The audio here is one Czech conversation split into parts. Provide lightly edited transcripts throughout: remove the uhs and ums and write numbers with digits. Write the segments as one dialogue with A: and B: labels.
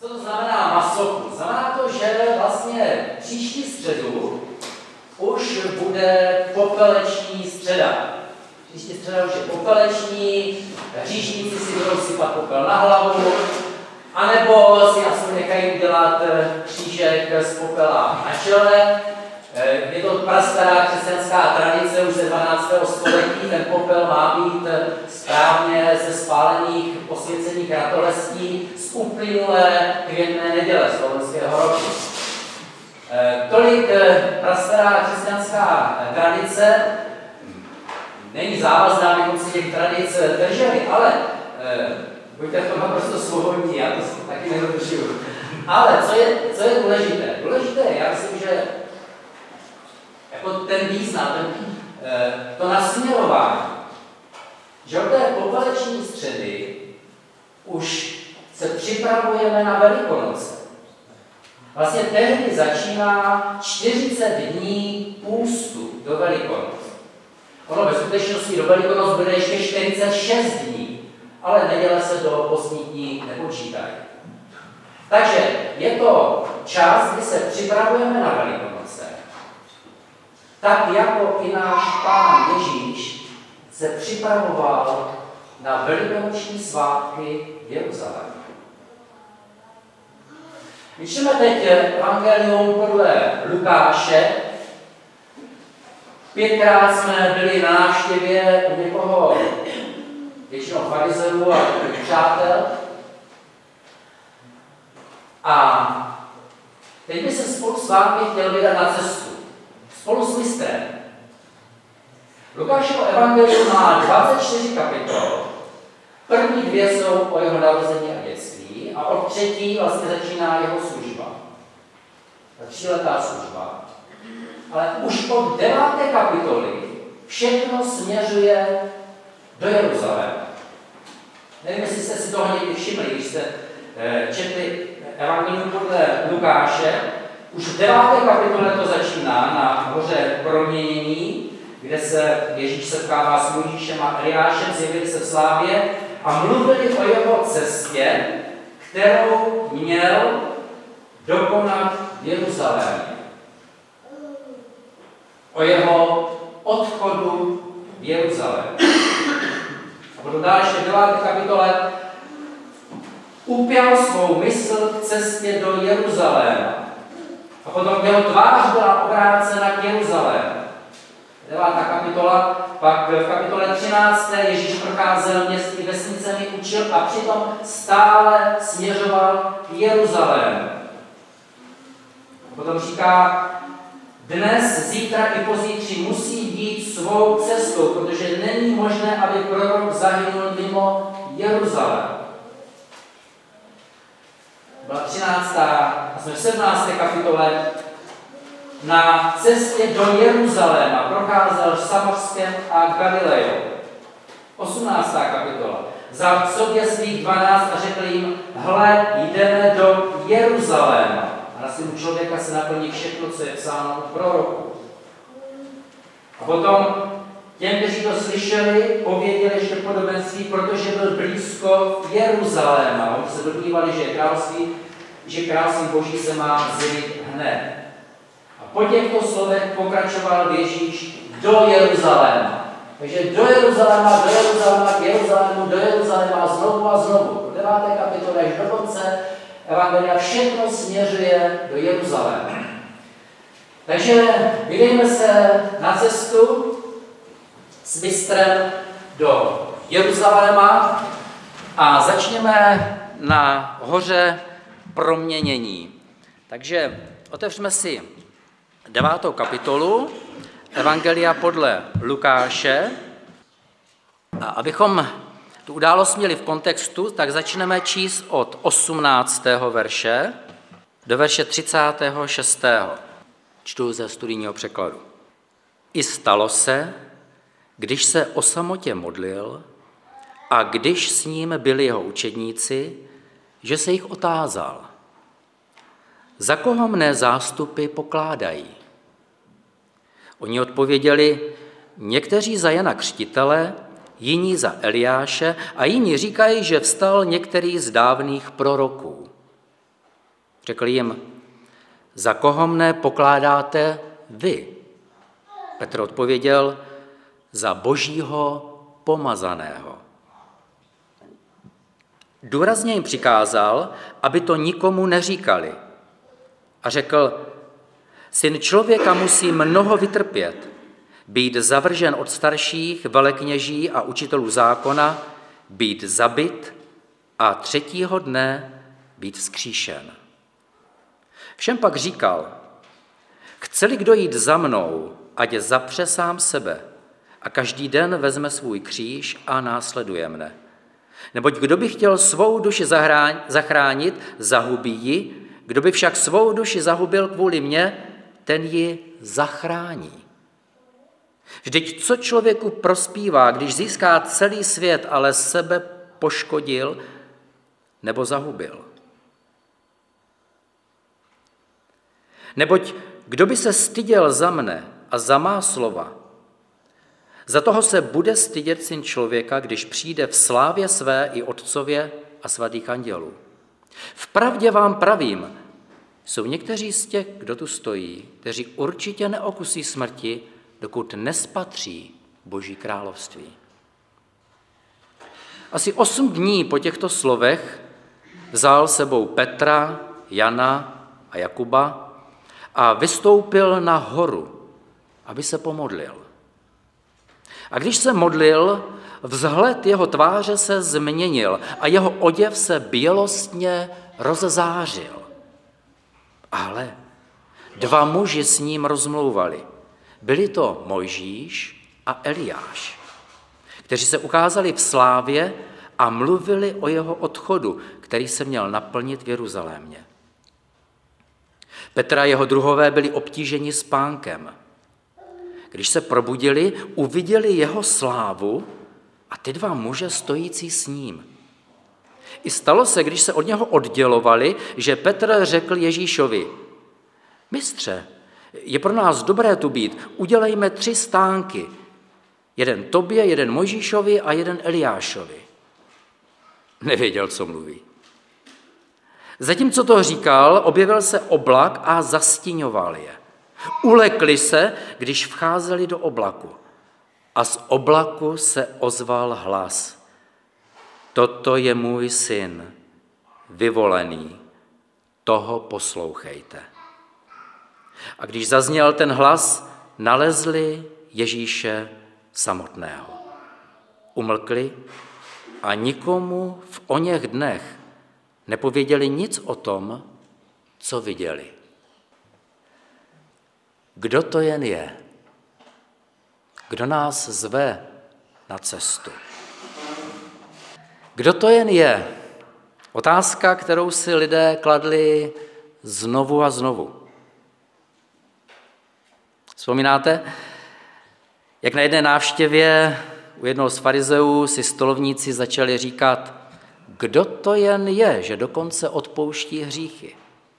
A: Co to znamená masochus? Znamená to, že vlastně příští středu už bude popeleční středa. Příští středa už je popeleční, hříšníci si budou sypat popel na hlavu, anebo si aspoň nechají udělat křížek z popela na čele. Je to prastará křesťanská tradice už ze 12. století. Ten popel má být správně ze spálených posvěcených ratolestí z uplynulé květné neděle slovenského roku. Tolik prastará křesťanská tradice. Není závazná, abychom si těch tradic drželi, ale buďte v tom naprosto svobodní, já to taky nedodržuju. Ale co je důležité? Důležité, já myslím, že jako ten význam, to nasměrování, že od té popeleční středy už se připravujeme na Velikonoce. Vlastně tehdy začíná 40 dní půstu do Velikonoc. Ono ve skutečnosti do Velikonoc bude ještě 46 dní, ale neděle se do postních dní nepočítají. Takže je to čas, kdy se připravujeme na Velikonoce. Tak jako i náš Pán Ježíš se připravoval na velikonoční svátky v Jeruzalému. My čteme teď evangelium podle Lukáše. 5krát jsme byli na návštěvě u někoho, většinou farizeů a přátel. A teď by se spolu s vámi chtěl vydat na cestu. Spolu s mistrem. Lukášovo evangelium má 24 kapitol. První 2 jsou o jeho narození a dětství a od 3. vlastně začíná jeho služba. Ta 3letá služba. Ale už od 9. kapitoly všechno směřuje do Jeruzaléma. Nevím, jestli jste si toho někdy všimli, když jste četli evangelium podle Lukáše. Už v 9. kapitole to začíná na hoře Proměnění, kde se Ježíš setkává s Mojžíšem a Eliášem, zjevili se v slávě a mluvili o jeho cestě, kterou měl dokonat v Jeruzalémě. O jeho odchodu v Jeruzalému. A potom dál ještě v 9. kapitole upěl svou mysl k cestě do Jeruzaléma. A potom jeho tvář byla obrácena k Jeruzalému. 9. kapitola, pak v kapitole 13. Ježíš procházel městy, vesnicemi, učil a přitom stále směřoval k Jeruzalému. A potom říká, dnes, zítra i pozítří musí jít svou cestou, protože není možné, aby prorok zahynul mimo Jeruzalém. Byla 13. a jsme v 17. kapitole. Na cestě do Jeruzaléma procházel Samarskem a Galilejou. 18. kapitola. Vzal k sobě svých 12 a řekl jim, hle, jdeme do Jeruzaléma. A na synu člověka se naplní všechno, co je psáno u proroku. A potom těm, kteří to slyšeli, pověděli ještě podobenství, protože byl blízko Jeruzaléma. Oni se domnívali, že království Boží se má zjevit hned. A po těchto slovech pokračoval Ježíš do Jeruzaléma. Takže do Jeruzaléma, k Jeruzalému, do Jeruzaléma znovu a znovu. Do 9. kapitoly až do konce evangelia všechno směřuje do Jeruzaléma. Takže vydejme se na cestu s mistrem do Jeruzaléma a začněme na hoře Proměnění. Takže otevřeme si 9. kapitolu Evangelia podle Lukáše. A abychom tu událost měli v kontextu, tak začneme číst od 18. verše do verše 36. Čtu ze studijního překladu. I stalo se, když se o samotě modlil a když s ním byli jeho učedníci, že se jich otázal. Za koho mne zástupy pokládají? Oni odpověděli, někteří za Jana Křtitele, jiní za Eliáše a jiní říkají, že vstal některý z dávných proroků. Řekl jim, za koho mne pokládáte vy? Petr odpověděl, za Božího pomazaného. Důrazně jim přikázal, aby to nikomu neříkali. A řekl, Syn člověka musí mnoho vytrpět, být zavržen od starších, velekněží a učitelů zákona, být zabit a 3. dne být vzkříšen. Všem pak říkal, chce-li kdo jít za mnou, ať zapře sám sebe a každý den vezme svůj kříž a následuje mne. Neboť kdo by chtěl svou duši zachránit, zahubí ji, kdo by však svou duši zahubil kvůli mně, ten ji zachrání. Vždyť co člověku prospívá, když získá celý svět, ale sebe poškodil nebo zahubil? Neboť kdo by se styděl za mne a za má slova, za toho se bude stydět Syn člověka, když přijde v slávě své i Otcově a svatých andělů. Vpravdě vám pravím, jsou někteří z těch, kdo tu stojí, kteří určitě neokusí smrti, dokud nespatří Boží království. Asi 8 dní po těchto slovech vzal sebou Petra, Jana a Jakuba a vystoupil na horu, aby se pomodlil. A když se modlil, vzhled jeho tváře se změnil a jeho oděv se bělostně rozzářil. Ale 2 muži s ním rozmlouvali. Byli to Mojžíš a Eliáš, kteří se ukázali v slávě a mluvili o jeho odchodu, který se měl naplnit v Jeruzalémě. Petr a jeho druhové byli obtíženi spánkem. Když se probudili, uviděli jeho slávu a ty 2 muže stojící s ním. I stalo se, když se od něho oddělovali, že Petr řekl Ježíšovi, mistře, je pro nás dobré tu být, udělejme 3 stánky, jeden tobě, jeden Mojžíšovi a jeden Eliášovi. Nevěděl, co mluví. Zatímco to říkal, objevil se oblak a zastíňoval je. Ulekli se, když vcházeli do oblaku. A z oblaku se ozval hlas. Toto je můj syn, vyvolený, toho poslouchejte. A když zazněl ten hlas, nalezli Ježíše samotného. Umlkli a nikomu v oněch dnech nepověděli nic o tom, co viděli. Kdo to jen je? Kdo nás zve na cestu? Kdo to jen je? Otázka, kterou si lidé kladli znovu a znovu. Vzpomínáte, jak na jedné návštěvě u jednoho z farizeů si stolovníci začali říkat, kdo to jen je, že dokonce odpouští hříchy.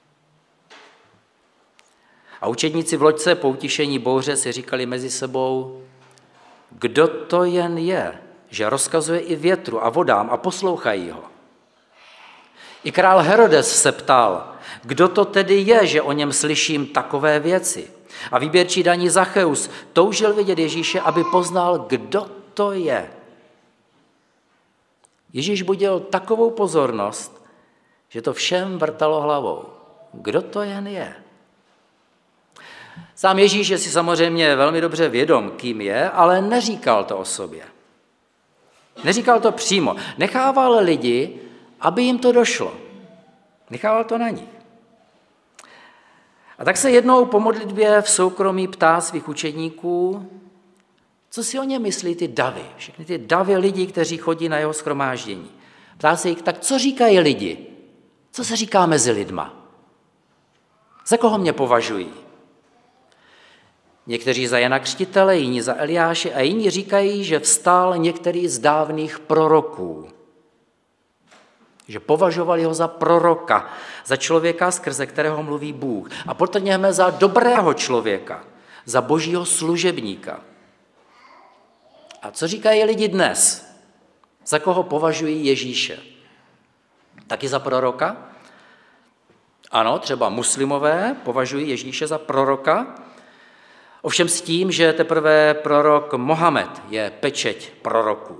A: A učedníci v loďce po utišení bouře si říkali mezi sebou, kdo to jen je, že rozkazuje i větru a vodám a poslouchají ho. I král Herodes se ptal, kdo to tedy je, že o něm slyším takové věci. A výběrčí daní Zacheus toužil vidět Ježíše, aby poznal, kdo to je. Ježíš budil takovou pozornost, že to všem vrtalo hlavou. Kdo to jen je? Sám Ježíš je si samozřejmě velmi dobře vědom, kým je, ale neříkal to o sobě. Neříkal to přímo. Nechával lidi, aby jim to došlo. Nechával to na nich. A tak se jednou po modlitbě v soukromí ptá svých učedníků, co si o něm myslí ty davy, všechny ty davy lidí, kteří chodí na jeho shromáždění. Ptá se jich, tak co říkají lidi? Co se říká mezi lidma? Za koho mě považují? Někteří za Jana Křtitele, jiní za Eliáše a jiní říkají, že vstal některý z dávných proroků. Že považovali ho za proroka, za člověka, skrze kterého mluví Bůh. A potrhněme za dobrého člověka, za božího služebníka. A co říkají lidi dnes? Za koho považují Ježíše? Taky za proroka? Ano, třeba muslimové považují Ježíše za proroka, ovšem s tím, že teprve prorok Mohamed je pečeť proroků.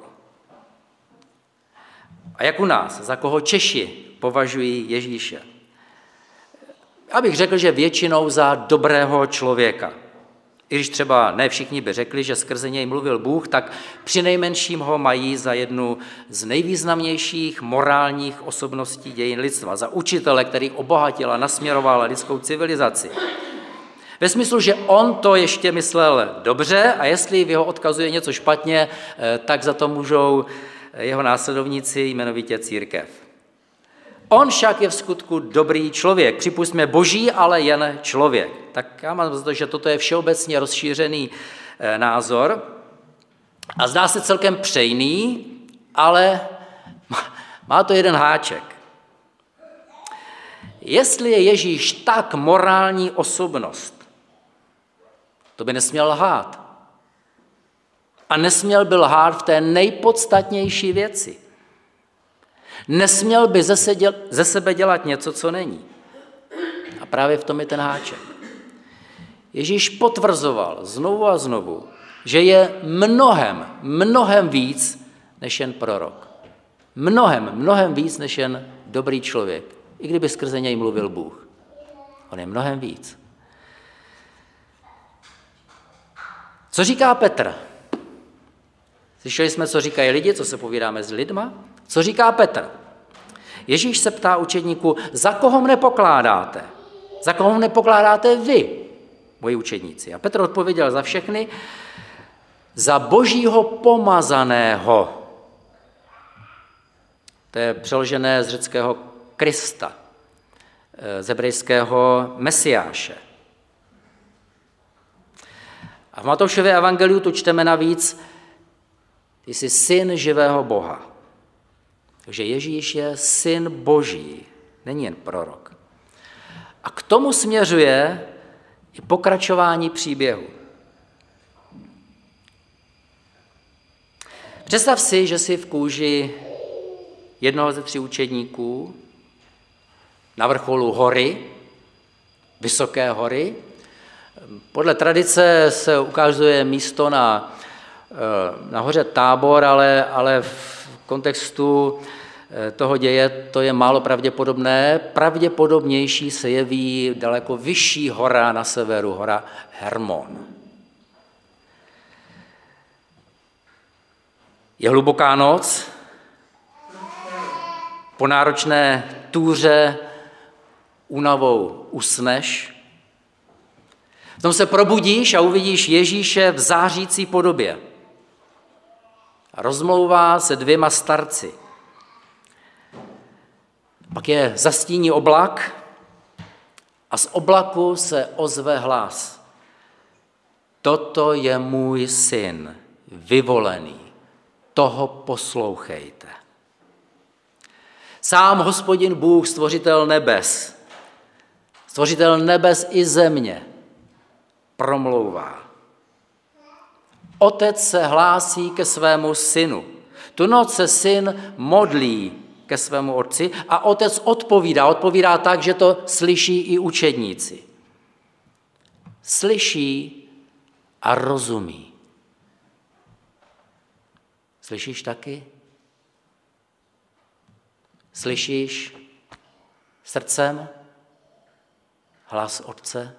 A: A jak u nás, za koho Češi považují Ježíše? Já bych řekl, že většinou za dobrého člověka. I když třeba ne všichni by řekli, že skrze něj mluvil Bůh, tak přinejmenším ho mají za jednu z nejvýznamnějších morálních osobností dějin lidstva, za učitele, který obohatil a nasměroval lidskou civilizaci. Ve smyslu, že on to ještě myslel dobře a jestli v jeho odkazu je něco špatně, tak za to můžou jeho následovníci, jmenovitě církev. On však je v skutku dobrý člověk, připusťme boží, ale jen člověk. Tak já mám za to, že toto je všeobecně rozšířený názor a zdá se celkem přejný, ale má to jeden háček. Jestli je Ježíš tak morální osobnost, to by nesměl lhát. A nesměl by lhát v té nejpodstatnější věci. Nesměl by ze sebe dělat něco, co není. A právě v tom je ten háček. Ježíš potvrzoval znovu a znovu, že je mnohem víc než jen prorok. Mnohem víc než jen dobrý člověk. I kdyby skrze něj mluvil Bůh. On je mnohem víc. Co říká Petr? Slyšeli jsme, co říkají lidi, co se povídáme s lidma? Co říká Petr? Ježíš se ptá učedníků, za koho mne pokládáte? Za koho mne pokládáte vy, moji učedníci? A Petr odpověděl za všechny, za božího pomazaného. To je přeložené z řeckého Krista, z hebrejského Mesiáše. A v Matoušově evangeliu tu čteme navíc, ty jsi syn živého Boha. Takže Ježíš je syn boží, není jen prorok. A k tomu směřuje i pokračování příběhu. Představ si, že jsi v kůži jednoho ze 3 učedníků na vrcholu hory, vysoké hory. Podle tradice se ukazuje místo na hoře Tábor, ale v kontextu toho děje to je málo pravděpodobné. Pravděpodobnější se jeví daleko vyšší hora na severu, hora Hermon. Je hluboká noc, po náročné túře únavou usneš, v tom se probudíš a uvidíš Ježíše v zářící podobě. A rozmlouvá se 2 starci. Pak je zastíní oblak a z oblaku se ozve hlas. Toto je můj syn, vyvolený, toho poslouchejte. Sám Hospodin Bůh, stvořitel nebes i země, promlouvá. Otec se hlásí ke svému synu. Tu noc se syn modlí ke svému otci a otec odpovídá tak, že to slyší i učedníci. Slyší a rozumí. Slyšíš taky? Slyšíš srdcem hlas otce?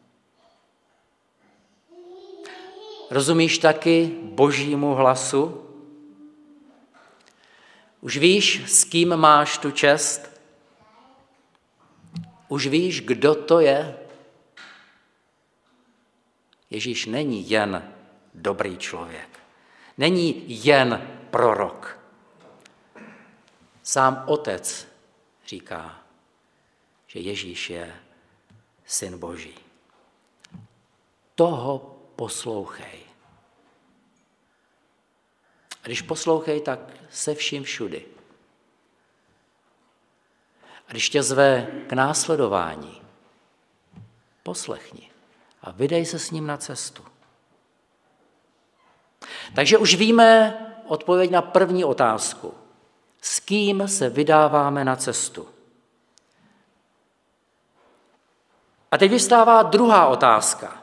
A: Rozumíš taky božímu hlasu? Už víš, s kým máš tu čest? Už víš, kdo to je? Ježíš není jen dobrý člověk. Není jen prorok. Sám Otec říká, že Ježíš je syn Boží. Toho poslouchej. A když poslouchej, tak se vším všudy. A když tě zve k následování, poslechni a vydej se s ním na cestu. Takže už víme odpověď na první otázku. S kým se vydáváme na cestu? A teď vystává druhá otázka.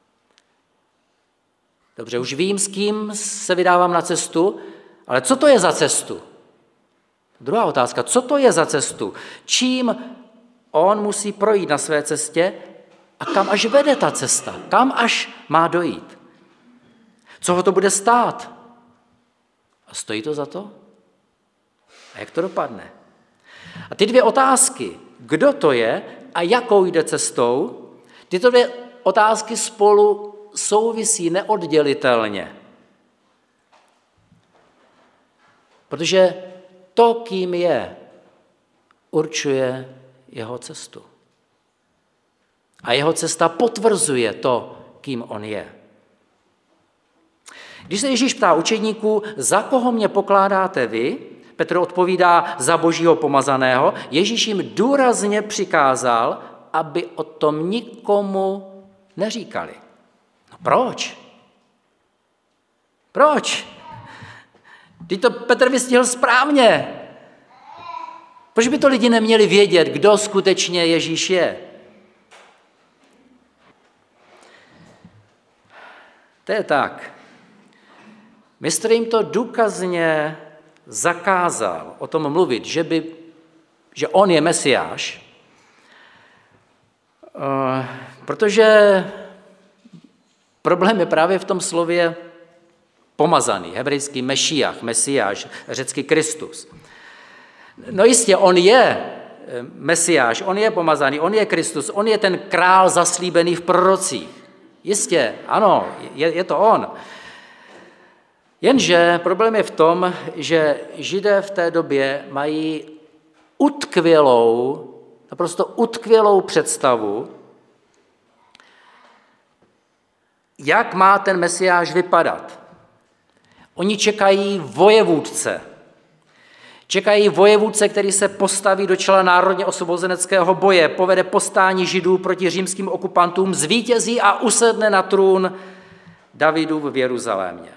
A: Dobře, už vím, s kým se vydávám na cestu, ale co to je za cestu? Druhá otázka, co to je za cestu? Čím on musí projít na své cestě a kam až vede ta cesta? Kam až má dojít? Co ho to bude stát? A stojí to za to? A jak to dopadne? A ty dvě otázky, kdo to je a jakou jde cestou, tyto dvě otázky spolu souvisí neoddělitelně. Protože to, kým je, určuje jeho cestu. A jeho cesta potvrzuje to, kým on je. Když se Ježíš ptá učedníků, za koho mě pokládáte vy, Petr odpovídá za Božího pomazaného, Ježíš jim důrazně přikázal, aby o tom nikomu neříkali. No proč? Proč? Teď to Petr vystihl správně. Proč by to lidi neměli vědět, kdo skutečně Ježíš je? To je tak. Mistr jim to důkazně zakázal o tom mluvit, že on je Mesiáš, protože problém je právě v tom slově pomazaný, hebrejský Mešiach, Mesiáš, řecky Kristus. No jistě, on je Mesiáš, on je pomazaný, on je Kristus, on je ten král zaslíbený v prorocích. Jistě, ano, je to on. Jenže problém je v tom, že Židé v té době mají naprosto utkvělou představu, jak má ten Mesiáš vypadat. Oni čekají vojevůdce. Čekají vojevůdce, který se postaví do čela národně osvobozeneckého boje, povede povstání Židů proti římským okupantům, zvítězí a usedne na trůn Davidův v Jeruzalémě.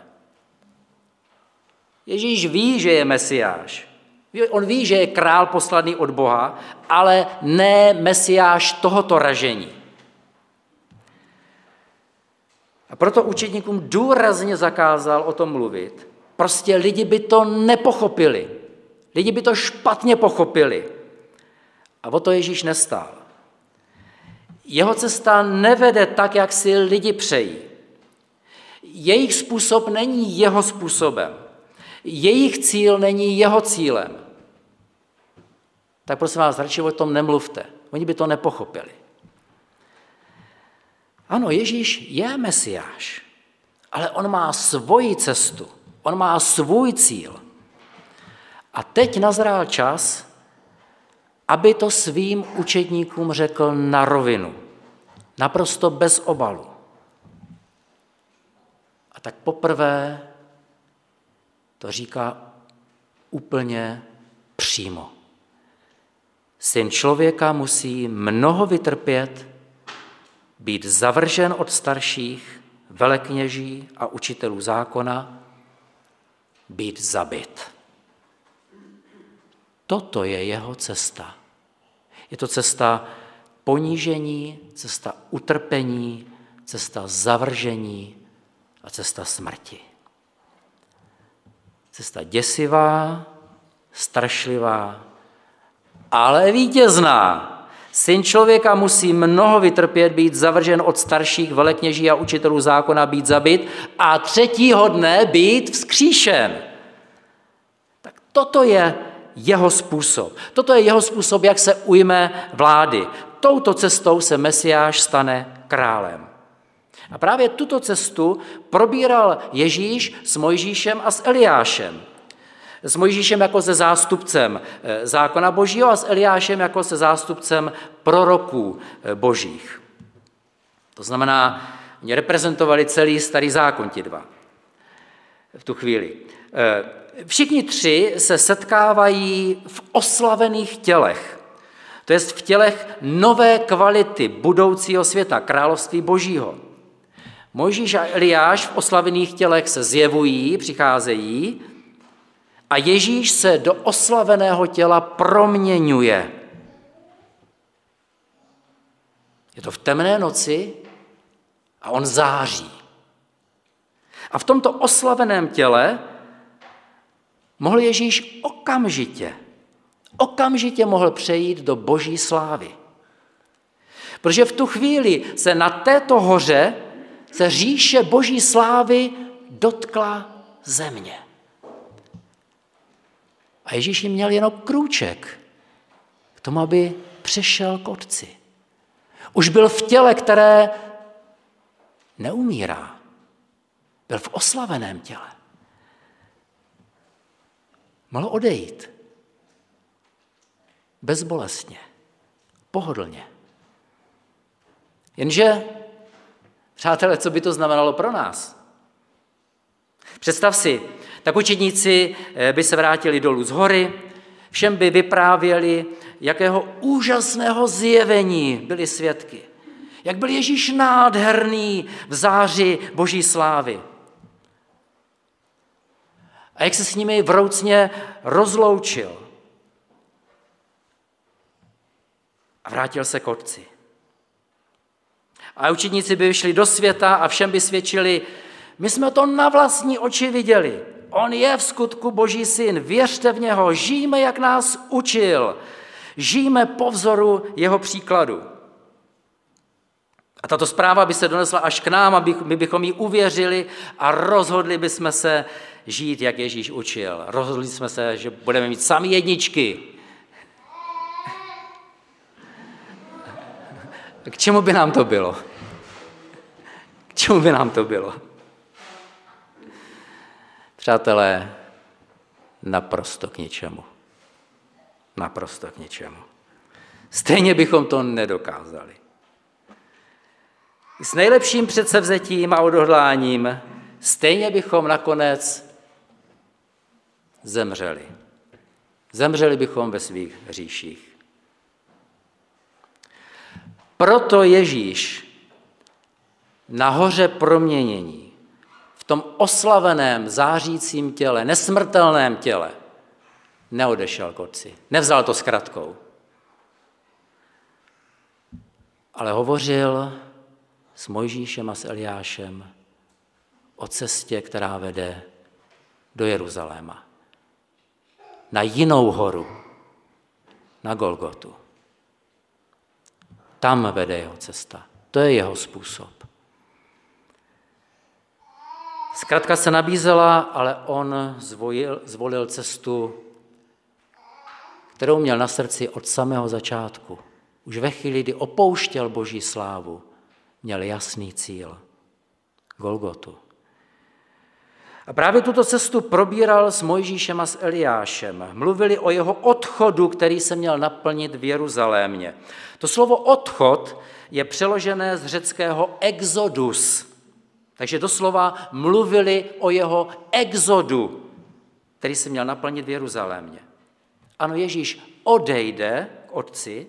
A: Ježíš ví, že je Mesiáš. On ví, že je král poslaný od Boha, ale ne Mesiáš tohoto ražení. A proto učedníkům důrazně zakázal o tom mluvit. Prostě lidi by to nepochopili. Lidi by to špatně pochopili. A o to Ježíš nestál. Jeho cesta nevede tak, jak si lidi přejí. Jejich způsob není jeho způsobem. Jejich cíl není jeho cílem. Tak prosím vás, radši o tom nemluvte. Oni by to nepochopili. Ano, Ježíš je Mesiáš, ale on má svoji cestu, on má svůj cíl. A teď nazrál čas, aby to svým učedníkům řekl na rovinu, naprosto bez obalu. A tak poprvé to říká úplně přímo. Syn člověka musí mnoho vytrpět, být zavržen od starších, velekněží a učitelů zákona, být zabit. Toto je jeho cesta. Je to cesta ponížení, cesta utrpení, cesta zavržení a cesta smrti. Cesta děsivá, strašlivá, ale vítězná. Syn člověka musí mnoho vytrpět, být zavržen od starších, velekněží a učitelů zákona, být zabit a třetího dne být vzkříšen. Tak toto je jeho způsob. Toto je jeho způsob, jak se ujme vlády. Touto cestou se Mesiáš stane králem. A právě tuto cestu probíral Ježíš s Mojžíšem a s Eliášem. S Mojžíšem jako se zástupcem zákona božího a s Eliášem jako se zástupcem proroků božích. To znamená, oni reprezentovali celý starý zákon, ti dva, v tu chvíli. Všichni tři se setkávají v oslavených tělech, to jest v tělech nové kvality budoucího světa, království božího. Mojžíš a Eliáš v oslavených tělech se zjevují, přicházejí, a Ježíš se do oslaveného těla proměňuje. Je to v temné noci a on září. A v tomto oslaveném těle mohl Ježíš okamžitě mohl přejít do boží slávy. Protože v tu chvíli se na této hoře se říše boží slávy dotkla země. A Ježíš jim měl jenom krůček k tomu, aby přešel k Otci. Už byl v těle, které neumírá. Byl v oslaveném těle. Mohl odejít. Bezbolestně. Pohodlně. Jenže, přátelé, co by to znamenalo pro nás? Představ si, tak učedníci by se vrátili dolů z hory, všem by vyprávěli, jakého úžasného zjevení byli svědky. Jak byl Ježíš nádherný v záři boží slávy. A jak se s nimi vroucně rozloučil. A vrátil se k Otci. A učedníci by vyšli do světa a všem by svědčili, my jsme to na vlastní oči viděli. On je v skutku Boží syn, věřte v něho, žijme, jak nás učil. Žijme po vzoru jeho příkladu. A tato zpráva by se donesla až k nám, my bychom jí uvěřili a rozhodli bychom se žít, jak Ježíš učil. Rozhodli jsme se, že budeme mít sami jedničky. K čemu by nám to bylo? K čemu by nám to bylo? Přátelé, naprosto k ničemu. Naprosto k ničemu. Stejně bychom to nedokázali. S nejlepším předsevzetím a odhodláním stejně bychom nakonec zemřeli. Zemřeli bychom ve svých hříších. Proto Ježíš na hoře proměnění, v tom oslaveném, zářícím těle, nesmrtelném těle, neodešel k Otci. Nevzal to zkratkou. Ale hovořil s Mojžíšem a s Eliášem o cestě, která vede do Jeruzaléma. Na jinou horu, na Golgotu. Tam vede jeho cesta. To je jeho způsob. Zkratka se nabízela, ale on zvolil cestu, kterou měl na srdci od samého začátku. Už ve chvíli, kdy opouštěl Boží slávu, měl jasný cíl. Golgotu. A právě tuto cestu probíral s Mojžíšem a s Eliášem. Mluvili o jeho odchodu, který se měl naplnit v Jeruzalémě. To slovo odchod je přeložené z řeckého exodus. Takže doslova mluvili o jeho exodu, který se měl naplnit v Jeruzalémě. Ano, Ježíš odejde k Otci,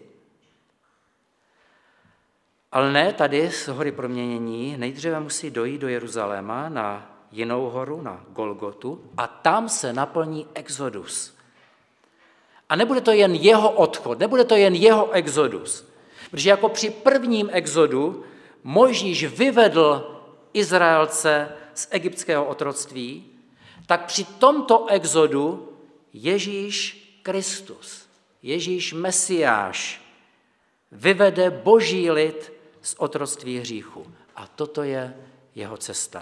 A: ale ne tady z hory proměnění. Nejdříve musí dojít do Jeruzaléma na jinou horu, na Golgotu, a tam se naplní exodus. A nebude to jen jeho odchod, nebude to jen jeho exodus. Protože jako při prvním exodu Mojžíš vyvedl Izraelce z egyptského otroctví, tak při tomto exodu Ježíš Kristus, Ježíš Mesiáš, vyvede boží lid z otroctví hříchu. A toto je jeho cesta.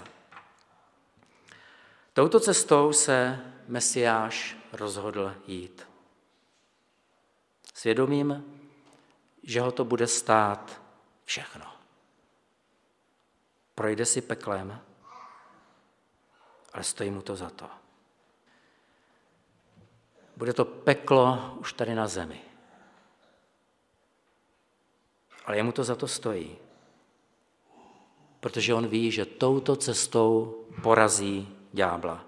A: Touto cestou se Mesiáš rozhodl jít. Svědomím, že ho to bude stát všechno. Projde si peklem, ale stojí mu to za to. Bude to peklo už tady na zemi. Ale jemu to za to stojí. Protože on ví, že touto cestou porazí ďábla.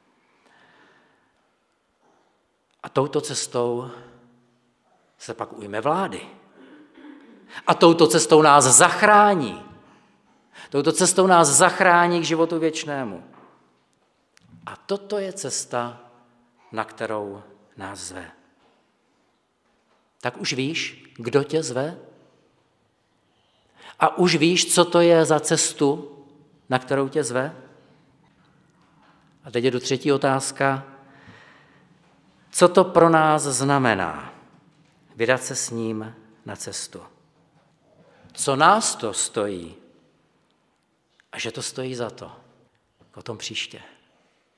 A: A touto cestou se pak ujme vlády. A touto cestou nás zachrání. Touto cestou nás zachrání k životu věčnému. A toto je cesta, na kterou nás zve. Tak už víš, kdo tě zve? A už víš, co to je za cestu, na kterou tě zve? A teď jdu třetí otázka. Co to pro nás znamená vydat se s ním na cestu? Co nás to stojí? A že to stojí za to? O tom příště.